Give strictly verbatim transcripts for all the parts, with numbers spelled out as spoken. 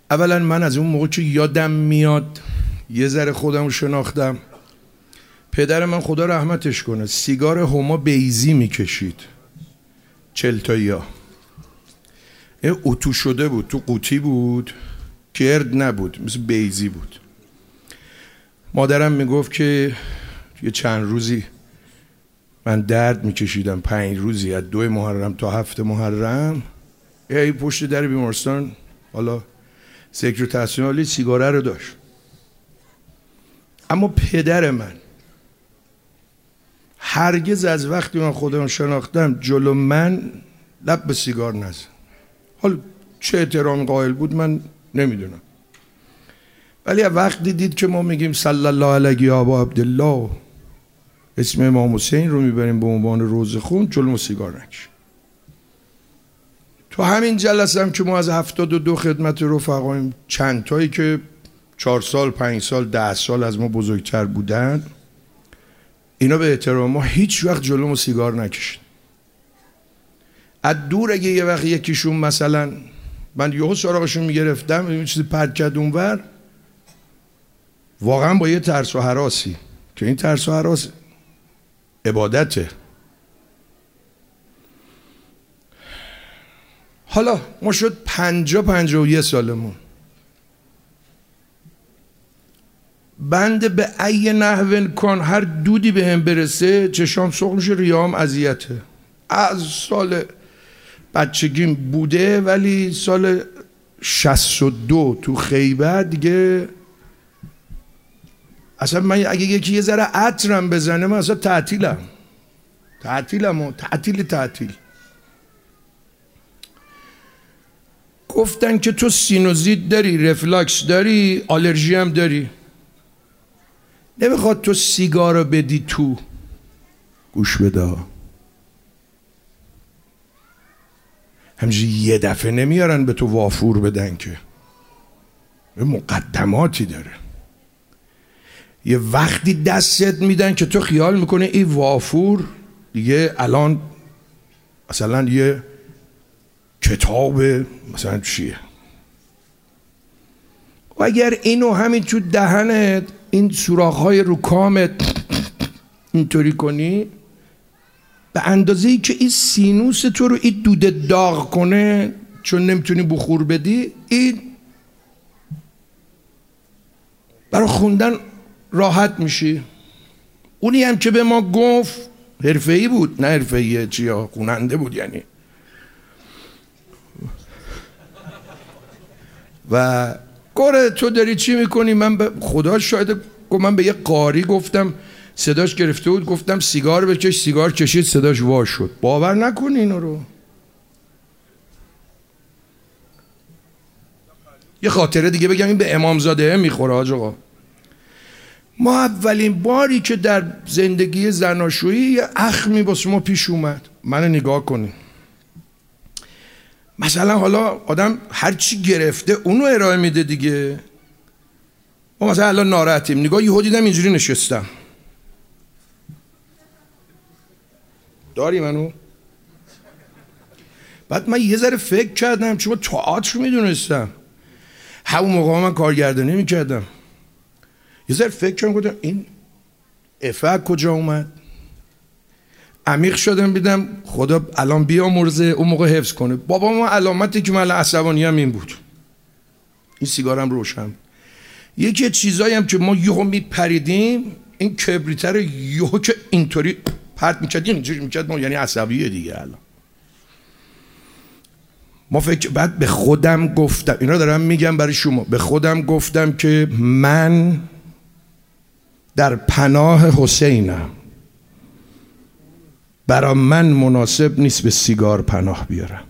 اولا من از اون موقع که یادم میاد یه ذره خودم رو شناختم، پدر من خدا رحمتش کنه سیگار هما بیزی میکشید، چلتایی ها، اتو شده بود، تو قوطی بود، گرد نبود، مثل بیزی بود. مادرم میگفت که یه چند روزی من درد میکشیدم، پنج روزی از دو محرم تا هفت محرم، یه پشت در بیمارستان حالا ذکر و تحسین عالی سیگاره رو داشت. اما پدر من هرگز از وقتی من خودم شناختم جلو من لب به سیگار نزد. حالا چه احترام قائل بود من نمیدونم، ولی وقتی دید که ما میگیم صلی الله علیه ابا عبدالله، اسم امام حسین رو میبریم به عنوان روزه خون، جلو ما سیگار نکشید. تو همین جلسه هم که ما از هفتاد و دو خدمت رفقاییم، چند تایی که چهار سال پنج سال ده سال از ما بزرگتر بودن، اینا به احترام ما هیچ وقت جلو ما سیگار نکشید. از دور اگه یه وقت یکیشون مثلا من یهو سراغشون میگرفتم یه چیزی پرت کرد اونور، واقعا با یه ترس و هراسی که این ترس و هراس عبادته. حالا ما شد پنجا پنجا و یه سالمون، بنده به ای نحو کن هر دودی به هم برسه چشام سرخ میشه، ریام اذیته. از سال بچگیم بوده، ولی سال شصت و دو تو خیبر دیگه اصلا من اگه یکی یه ذره عطرم بزنه من اصلا تعطیلم تعطیلم و تعطیل تعطیل. گفتن که تو سینوزیت داری، رفلاکس داری، آلرژی هم داری، نمیخواد تو سیگار رو بدی تو. گوش بده، همینجوری یه دفعه نمیارن به تو وافور بدن که، مقدماتی داره. یه وقتی دستت میدن که تو خیال میکنه این وافور دیگه الان مثلا یه کتاب مثلا چیه، و اگر اینو همین تو دهنت این سوراخ‌های رو کامت اینطوری کنی، به اندازه‌ای که این سینوس تو رو این دوده داغ کنه چون نمیتونی بخور بدی، این برای خوندن راحت میشی. اونی هم که به ما گفت حرفه‌ای بود، نه حرفه‌ایه چیا خوننده بود یعنی، و گره تو داری چی میکنی؟ من به خدا شاید من به یه قاری گفتم، صداش گرفته بود، گفتم سیگار بکش، سیگار کشید، صداش وا شد. باور نکنی اینو رو. یه خاطره دیگه بگم، این به امامزاده میخوره حاج آقا. ما اولین باری که در زندگی زناشویی یه اخمی واسه ما پیش اومد، منو نگاه کنین، مثلا حالا آدم هر چی گرفته اونو ارائه میده دیگه. ما مثلا الان ناراحتیم، نگاه یهو دیدم اینجوری نشستم، داری منو؟ بعد من یه ذره فکر کردم، چون تئاتر میدونستم، همون موقع من کارگردانی میکردم، یه ذره فکر کردم، گفتم این افکت کجا اومد؟ عمیق شدم، دیدم خدا الان بیامرزه اون موقع حفظ کنه. بابا ما علامتی که من عصبانی هم این بود، این سیگارم روشن. یکی چیزایی هم که ما یهو میپریدیم، این کبریتر یهو که اینطوری پرت میکرد اینجوری میکرد، ما یعنی عصبیه دیگه. الان ما فکر، بعد به خودم گفتم، اینا دارم میگم برای شما، به خودم گفتم که من در پناه حسینم، برای من مناسب نیست به سیگار پناه بیارم.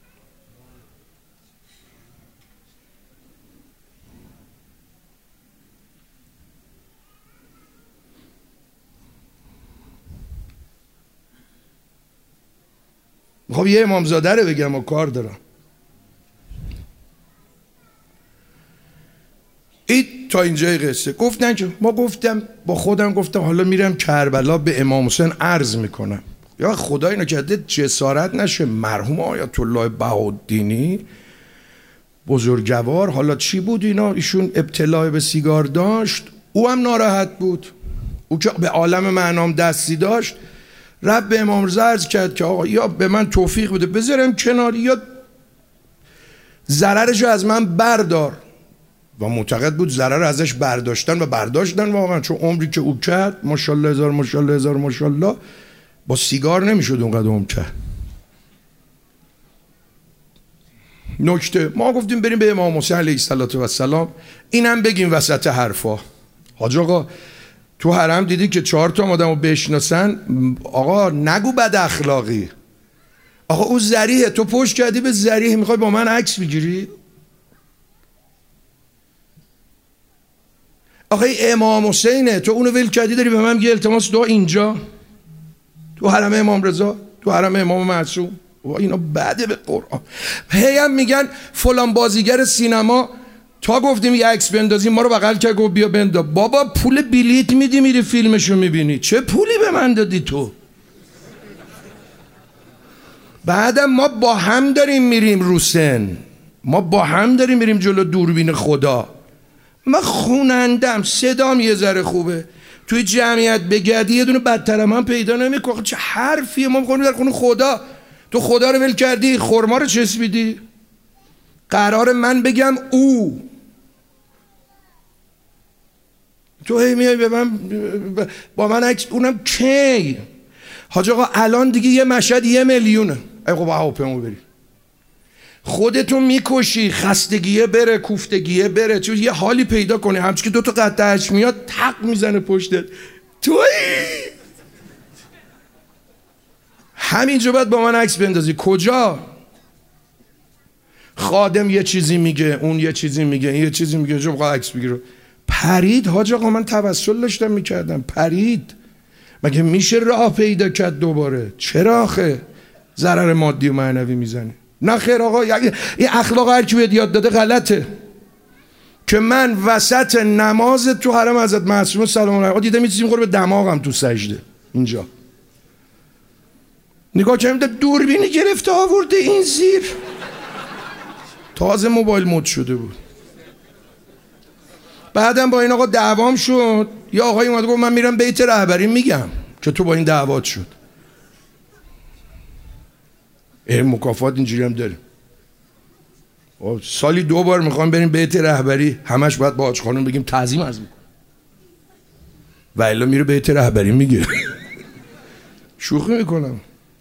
خب یه امامزاده رو بگم و کار دارم. این تا اینجای قصه. گفتن که ما، گفتم با خودم، گفتم حالا میرم کربلا به امام حسین عرض میکنم، یا خدا اینو کرده جسارت نشه، مرحوم آیت الله بهاءالدینی بزرگوار، حالا چی بود اینا، ایشون ابتلا به سیگار داشت، او هم ناراحت بود، او که به عالم معنام دستی داشت، رب به امام رضا عرض کرد که آقا یا به من توفیق بده بذارم کنار یا ضررشو از من بردار. و معتقد بود ضرر ازش برداشتن و برداشتن واقعا، چون عمری که او کرد ماشاءالله هزار ماشاءالله هزار ماشاءالله با سیگار نمیشد اونقدر عمر کرد. نکته ما گفتیم بریم به امام حسین علیه السلام، اینم بگیم وسط حرفا. حاج آقا تو حرم دیدی که چهار تا آدمو بشناسن، آقا نگو بد اخلاقی. آقا او ذریحه، تو پشت کردی به ذریح، میخوای با من عکس بگیری؟ آقا امام حسینه، تو اونو ول کردی داری به من میگی التماس دعا اینجا تو حرم امام رضا، تو حرم امام معصوم. و اینا بعده به قرآن. هی هم میگن فلان بازیگر سینما تا گفتیم یه عکس بندازیم ما رو بغل کرد گفت بیا بندا. بابا پول بلیت میدی میری فیلمشو میبینی، چه پولی به من دادی تو؟ بعدم ما با هم داریم میریم رو سن، ما با هم داریم میریم جلو دوربین خدا. من خونندم، صدام یه ذره خوبه، توی جمعیت بگردی یه دونه بدتر من پیدا نمیکنه. چه حرفیه؟ ما میخونیم در خونه خدا، تو خدا رو ول کردی، خرما رو چسبیدی. قرار من بگم او، تو هی میای به من با من عکس، اونم کی؟ حاج آقا الان دیگه یه مشهد یه میلیونه. ای خب هواپیما بری، خودتو میکشی، خستگیه بره، کوفتگیه بره، چون یه حالی پیدا کنی همچون که دوتا قطعش میاد تق میزنه پشتت، توی همینجا باید با من عکس بندازی. کجا؟ خادم یه چیزی میگه، اون یه چیزی میگه، این یه چیزی میگه، جو بقا عکس بگیره. پرید حاج آقا، من توسل داشتم میکردم، پرید. مگه میشه راه پیدا کرد دوباره؟ چرا آخه ضرر مادی و معنوی میزنی؟ نه خیر آقا، این اخلاق هر کی بهت یاد داده غلطه. که من وسط نماز تو حرم حضرت معصومه سلام الله علیها دیدم یه چیزی میخوره به دماغم تو سجده اینجا. نگاه کردم دوربینی گرفته آورده این زیر، تازه موبایل مد شده بود. بعدم با این آقا دعوام شد، یا آقای اومد گفت من میرم بیت رهبری میگم که تو با این دعوات شد. این مکافات اینجوری هم داره، سالی دو بار میخوام بریم بیت رهبری، همش باید با حاج خانم بگیم تعظیم از میکنم و الا میره بیت رهبری میگه. شوخی میکنم.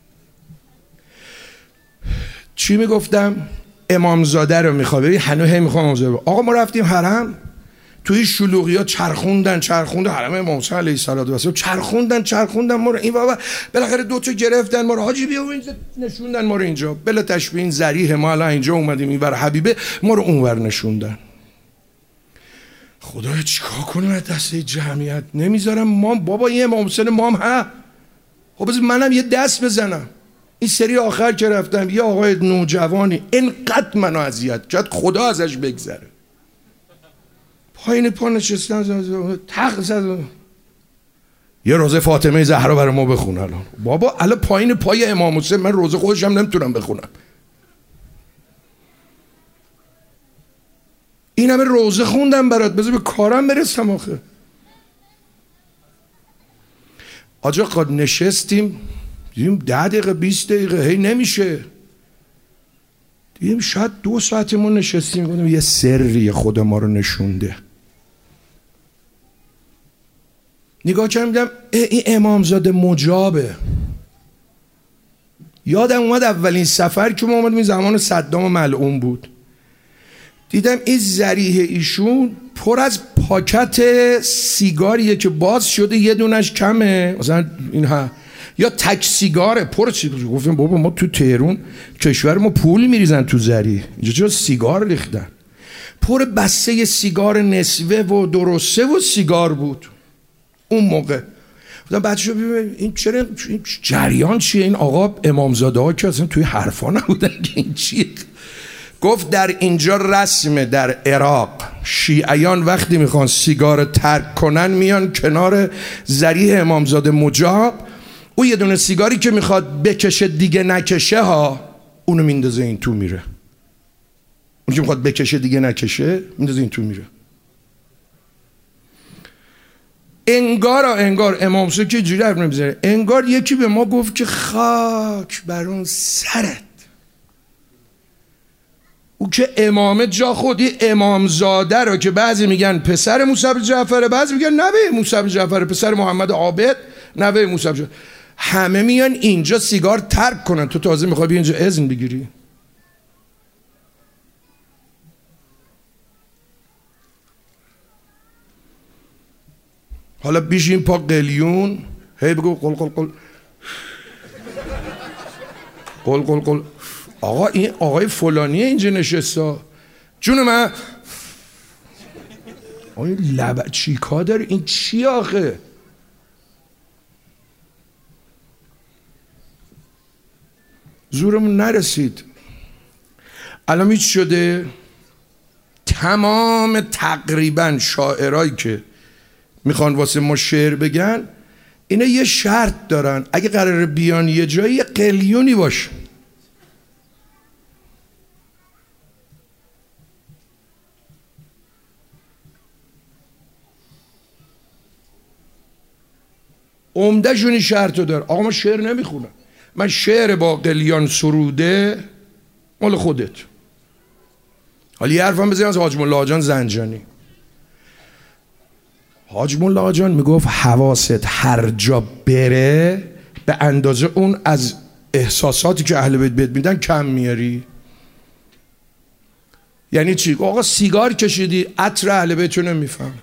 چی میگفتم؟ امامزاده رو میخوام ببین، هنوز هی میخوام امامزاده. آقا ما رفتیم حرم، توی شلوغی ها چرخوندن چرخوندن حرم امام حسین علیه السلام، چرخوندن چرخوندن ما رو این بابا، بالاخره دو تا گرفتن ما رو، حاجی بیا اینجا نشوندن ما رو اینجا، بلا تشبیه این ذریح ما الان اینجا اومدیم اینور حبیبه، ما رو اونور نشوندن. خدایا چیکار کنیم از دست جمعیت؟ نمیذارم ما بابا این امام حسین ما هم ها، خب بذار منم یه دست بزنم. این سری آخر که رفتم یه آقای نوجوانی اینقدر منو اذیت کرد خدا ازش بگذره، پایین پا نشستن تق زد، یه روزه فاطمه زهرا برای ما بخون. الان بابا الان پایین پای امام حسین من روزه خودشم نمیتونم بخونم، این همه روزه خوندم برات، بذار به کارم برسم. آخه آجا قد نشستیم دیدیم ده دقیقه بیست دقیقه هی نمیشه، دیدیم شاید دو ساعت ما نشستیم، گفتم یه سری خدا ما رو نشونده. نگاه کردم این امامزاده مجابه. یادم اومد اولین سفر که ما اومدیم این زمان صدام ملعون بود، دیدم این ذریح ایشون پر از پاکت سیگاریه که باز شده یه دونش کمه مثلا اینها، یا تک سیگاره پر سیگار. گفتم بابا ما تو تهران کشور ما پول میریزن تو ذریح، اینجا چرا سیگار ریختن؟ پر بسته سیگار نسوه و درسته و سیگار بود اون موقع. گفتم بچه‌ها ببین این چرا این جریان چیه؟ این آقا امامزاده ها که اصلا توی حرفا نبودن که این چیه؟ گفت در اینجا رسمه، در عراق شیعیان وقتی میخوان سیگار ترک کنن میان کنار ذریح امامزاده مجاب، او یه دونه سیگاری که میخواد بکشه دیگه نکشه ها، اونو میندازه این تو میره. اون که میخواد بکشه دیگه نکشه، میندازه این تو میره. انگار انگار امام حسین که جوری حرف نمیزنه، انگار یکی به ما گفت که خاک بر اون سرت. او که امامه جا خودی امامزاده رو که بعضی میگن پسر موسی بن جعفر، بعضی میگن نوه موسی بن جعفر، پسر محمد عابد، نوه موسی بن جعفر، همه میان اینجا سیگار ترک کنن، تو تازه میخوای بیا اینجا اذن بگیری؟ حالا بیشین پا قلیون هی بگو قل قل قل قل قل قل. آقا این آقای فلانیه اینجا نشسته، جون من آقا این لبه چیکار داره؟ این چی آخه؟ زورمون نرسید. الان هیچ شده تمام تقریبا شاعرایی که میخوان واسه ما شعر بگن اینا یه شرط دارن، اگه قراره بیان یه جایی یه قلیونی باشه. عمده شونی شرطو داره. آقا من شعر نمیخونم، من شعر با قلیان سروده مال خودت. حالا یه حرفم بزنیم از حاج ملا آجان زنجانی. حاج ملا آجان میگفت حواست هر جا بره به اندازه اون از احساساتی که اهل بیت بهت میدن کم میاری. یعنی چی؟ آقا سیگار کشیدی، عطر اهل بیت رو نمیفهم.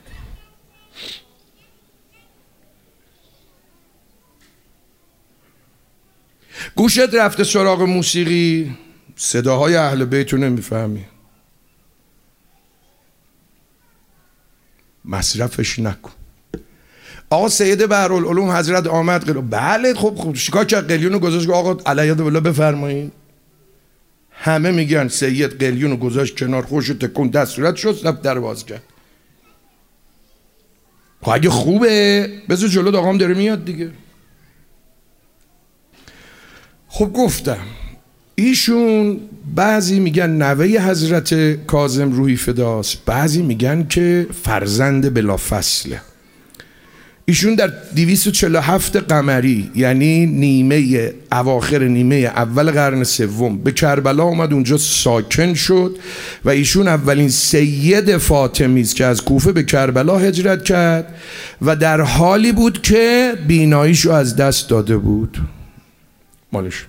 گوشت رفته سراغ موسیقی، صداهای اهل بیت رو نمیفهمی. مصرفش نکن. آقا سید بحرالعلوم حضرت آمد قلیون، بله خب خب شکار کرد قلیون رو گذاشت، آقا علیه بالله بفرمایید. همه میگن سید قلیون رو گذاشت کنار، خوش تکون دست صورت شد، رفت در باز کرد. خب اگه خوبه بذار جلو آقام داره میاد دیگه. خب گفتم ایشون بعضی میگن نوه حضرت کاظم روحی فداست، بعضی میگن که فرزند بلافصله. ایشون در دویست و چهل و هفت قمری یعنی نیمه اواخر نیمه اول قرن سوم به کربلا اومد، اونجا ساکن شد و ایشون اولین سید فاطمی است که از کوفه به کربلا هجرت کرد و در حالی بود که بیناییشو از دست داده بود. مالش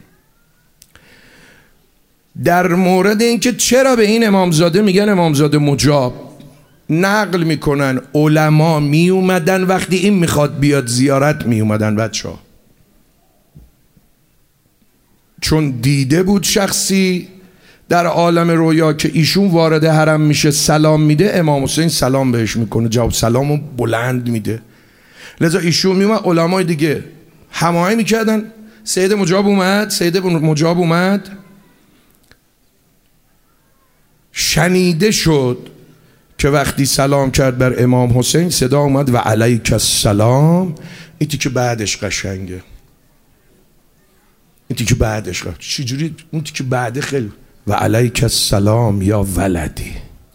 در مورد اینکه چرا به این امامزاده میگن امامزاده مجاب، نقل میکنن علما می اومدن وقتی این میخواد بیاد زیارت می اومدن بچه ها، چون دیده بود شخصی در عالم رویا که ایشون وارد حرم میشه سلام میده، امام حسین سلام بهش میکنه، جواب سلامو بلند میده، لذا ایشون میومد علمای دیگه هماهنگ میکردن. سید مجاب اومد، سید مجاب اومد شنیده شد که وقتی سلام کرد بر امام حسین صدا اومد و علیک السلام. این که بعدش قشنگه، این که بعدش قشنگه. چجوری؟ اون که بعد خیلی و علیک السلام یا ولدی.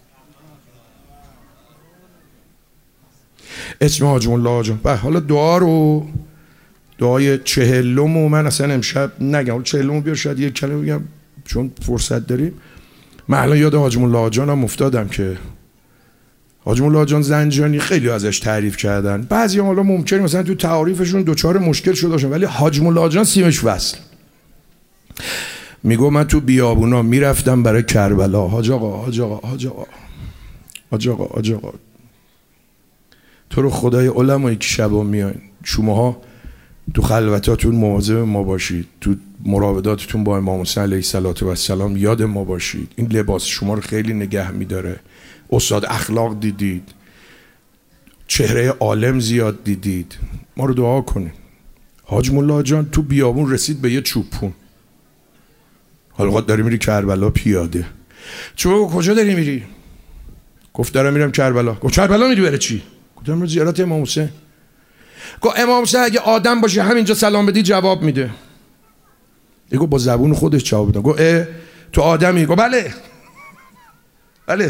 اسم حاج ملا آجان. حالا دعا رو دعای چهلمو من اصلا امشب نگم، چهلمو بیار شاید یک کلمه بگم چون فرصت داریم. من الان یاد حاج ملا آجانم افتادم که حاج ملا آجان زنجانی خیلی ازش تعریف کردن، بعضی هم حالا ممکنه مثلا تو تعریفشون دوچار مشکل شده باشن، ولی حاج ملا آجان سیمش وصل. میگو من تو بیابونا میرفتم برای کربلا، حاج آقا حاج آقا حاج آقا حاج آقا حاج آقا تو رو خدای علمایی که شبا میاین شماها تو خلوتاتون مواظب ما باشید، تو مراوداتتون با امام حسین علیه السلام یاد ما باشید، این لباس شما رو خیلی نگه میداره، استاد اخلاق دیدید، چهره عالم زیاد دیدید، ما رو دعا کنید. حاج ملا جان تو بیابون رسید به یه چوپون، حالا قد داری میری کربلا پیاده. چون کجا داری میری؟ گفت دارم میرم کربلا. گفت کربلا میری برای چی؟ گفت دارم زیارت امام حسین. گفت امام حسین اگه آدم باشه همینجا سلام بدی جواب میده. گفت با زبون خودش جواب میده. گفت اه تو آدمی؟ گفت بله. بله.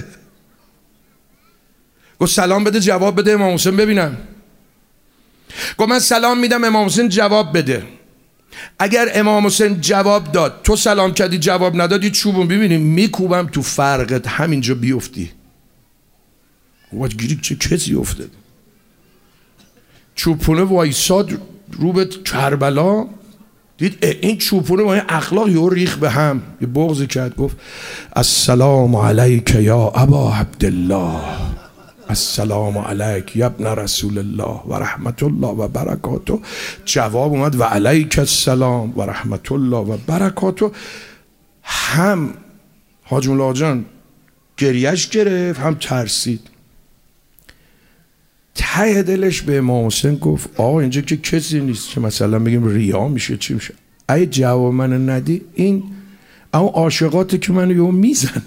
گفت سلام بده جواب بده امام حسین ببینم. گفت من سلام میدم امام حسین جواب بده. اگر امام حسین جواب داد تو سلام کردی جواب ندادی چوبون ببینیم میکوبم تو فرقت همینجا بیفتی. گفت گیری چه کسی افتاد. چوبونه وایساد رو به کربلا، دید این چوبونه با این اخلاق یه ریخ به هم، یه بغضی کرد. گفت السلام علیک یا ابا عبدالله، السلام علیک یا ابن رسول الله و رحمت الله و برکاته. جواب اومد و علیک السلام و رحمت الله و برکاته. هم حاج مولا جان گریش گرفت هم ترسید. ته دلش به امام حسین گفت آقا اینجا که کسی نیست که مثلا بگیم ریا میشه چی میشه. اگه جواب منو ندی این اما عاشقاته که منو یهو میزن.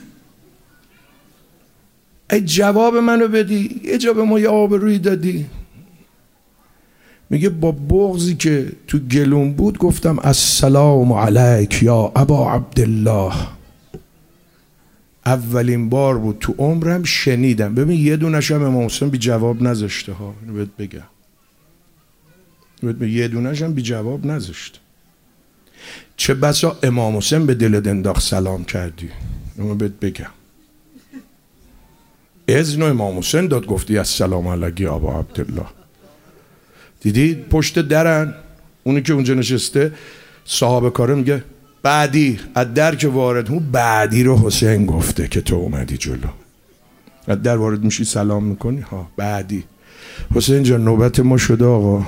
ای جواب منو بدی یه جا به ما یه آب روی دادی. میگه با بغضی که تو گلوم بود گفتم السلام علیک یا ابا عبدالله. اولین بار بود تو عمرم شنیدم. ببین یه دونش هم امام حسین بی جواب نذاشته ها، اینو بهت بگم. بهت یه دونش هم بی جواب نذاشته. چه بسا امام حسین به دلت انداخت سلام کردی. اینو بهت بگم. اذن امام حسین داد گفتی السلام علیک یا ابا عبدالله. دیدید پشت درن اونی که اونجا نشسته صاحب کاره میگه بعدی از در که وارد، اون بعدی رو حسین گفته که تو اومدی جلو. از در وارد میشی سلام میکنی ها بعدی. حسین جان نوبت ما شده آقا.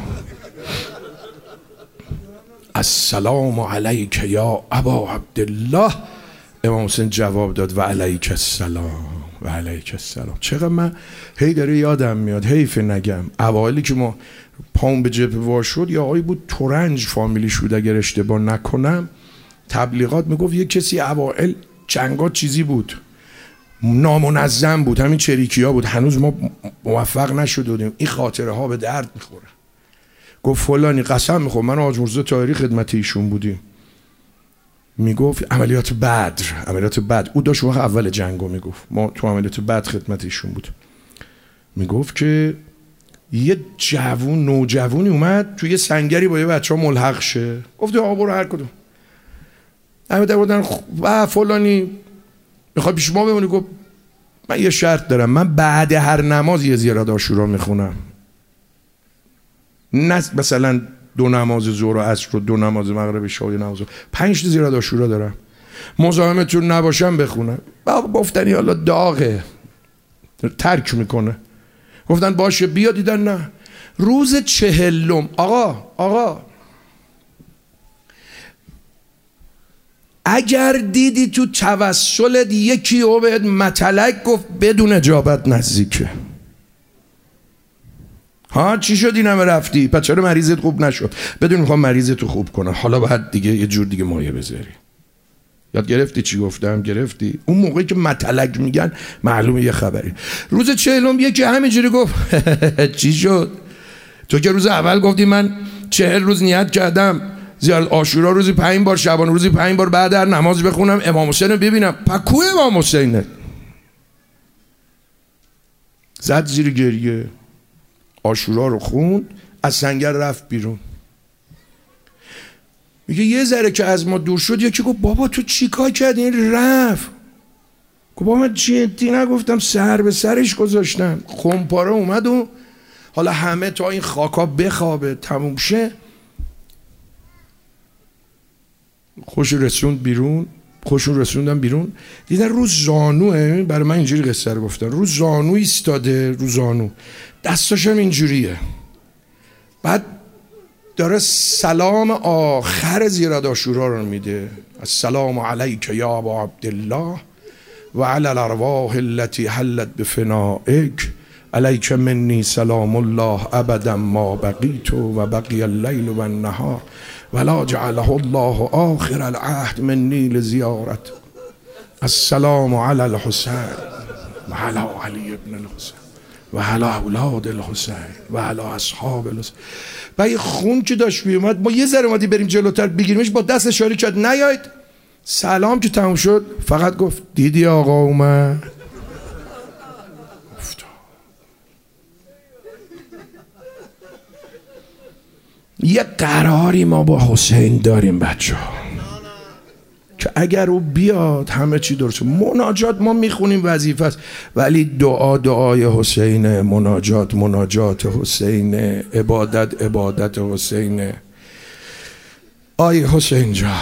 السلام علیک یا ابا عبدالله. امام حسین جواب داد و علیک السلام و علیک السلام. چقدر من هی داره یادم میاد، حیف نگم اوایلی که ما پام به جبهه وار شد یا آقایی بود تورنج فامیلیش بود اگر اشتباه نکنم، تبلیغات میگفت یه کسی اوائل جنگات چیزی بود نامنظم بود، همین چریکی ها بود، هنوز ما موفق نشده بودیم، این خاطره ها به درد میخوره. گفت فلانی قسم میخور من حاج مرتضی طاهری خدمت ایشون بودیم، میگفت عملیات بدر عملیات بدر او داشت وقت اول جنگو میگفت ما تو عملیات بدر خدمت ایشون بود. میگفت که یه جوون نوجوونی اومد توی سنگری با یه بچه ها ملحق شه. گفت آقا برو هر کدوم همه در بودن و فلانی میخواد پیش ما بمونی. گفت من یه شرط دارم، من بعد هر نماز یه زیارت عاشورا میخونم، نه مثلا دو نماز ظهر و عصر و دو نماز مغرب شام نماز پنج تا زیارت عاشورا دارم، مزاحمتون نباشم بخونم. گفتن حالا داغه ترک میکنه. گفتن باشه بیا، دیدن نه. روز چهلم آقا آقا اگر دیدی تو توسلت یکی او بهت متلک گفت بدون اجابت نزدیکه. ها چی شد این همه رفتی؟ پس چرا مریضت خوب نشد؟ بدون میخوام مریضتو خوب کنم، حالا باید دیگه یه جور دیگه مایه بذاری. یاد گرفتی چی گفتم؟ گرفتی؟ اون موقعی که متلک میگن معلومه یه خبری. روز چهلم یکی همینجوری گفت چی شد؟ تو که روز اول گفتی من چهل روز نیت کردم زیارت عاشورا روزی پنج بار، شبان روزی پنج بار بعد هر نماز بخونم امام حسین رو ببینم. پکو امام حسینه. زد زیر گریه، عاشورا رو خوند، از سنگر رفت بیرون. میگه یه ذره که از ما دور شد یکی گفت بابا تو چی کار کردی؟ این رفت. گفت بابا من جدی نگفتم، سر به سرش گذاشتم. خمپاره اومد و حالا همه تا این خاکا بخوابه تموم شه خوش رسوند بیرون. خوشون رسوندن بیرون، دیدن رو زانوه. برای من اینجوری قصه رو گفتن، رو زانو ایستاده، رو زانو دستاش هم اینجوریه. بعد داره سلام آخر زیارت عاشورا رو میده. السلام علیک یا ابا عبدالله و علی الارواح التي حلت بفنائک علیک منی سلام الله ابدا ما بقیت و بقی اللیل و النهار ولا جعله الله آخر العهد منی لزیارت. السلام علی الحسین و علی علی ابن الحسین و علی اولاد الحسین و علی اصحاب الحسین. و یه خون که داشت بیومد، ما یه ذره اومدی بریم جلوتر بگیریمش، با دست اشاره کرد نیاید. سلام که تموم شد فقط گفت دیدی آقا اومد؟ یه قراری ما با حسین داریم بچه ها که اگر او بیاد همه چی درسته. مناجات ما میخونیم وظیفه است، ولی دعا دعای حسینه، مناجات مناجات حسینه، عبادت عبادت حسینه. آی حسین جان،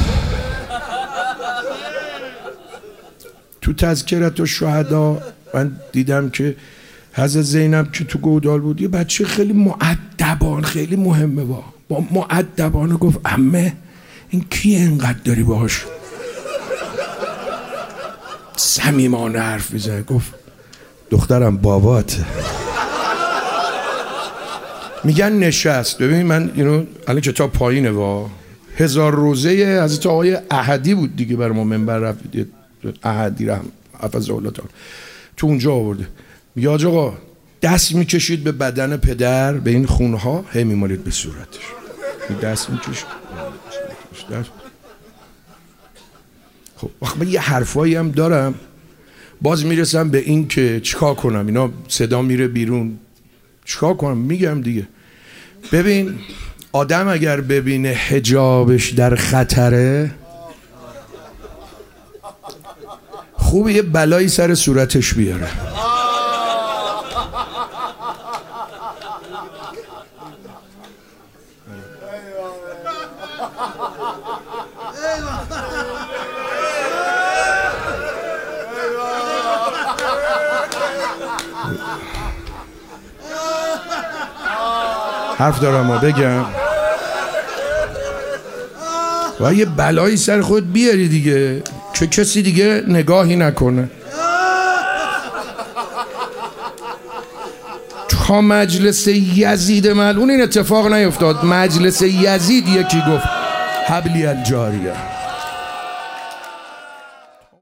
تو تذکرت و شهدا من دیدم که حضرت زینب که تو گودال بود یه بچه خیلی مؤدبان، خیلی مهمه، با با مؤدبانه گفت عمه این کیه اینقدر داری باهاش صمیمانه حرف میزنه؟ گفت دخترم باباته. میگن نشست. ببین من اینو الان کتاب پایینه وا هزار روزه حضرت آقای احدی بود دیگه، بر ما منبر رفت احدی رحم حفظه الله تعالی تو اونجا آورده. میگه آج آقا دست میکشید به بدن پدر، به این خونها، هی میمالید به صورتش، دست میکشید. خب وقت من یه حرفایی هم دارم، باز میرسم به این که چیکار کنم، اینا صدا میره بیرون، چیکار کنم؟ میگم دیگه. ببین آدم اگر ببینه حجابش در خطره، خوبه یه بلایی سر صورتش بیاره. حرف دارم ما بگم و یه بلایی سر خود بیاری دیگه که کسی دیگه نگاهی نکنه. تا مجلس یزید ملعون این اتفاق نیفتاد. مجلس یزید یکی گفت حبلی الجاریه.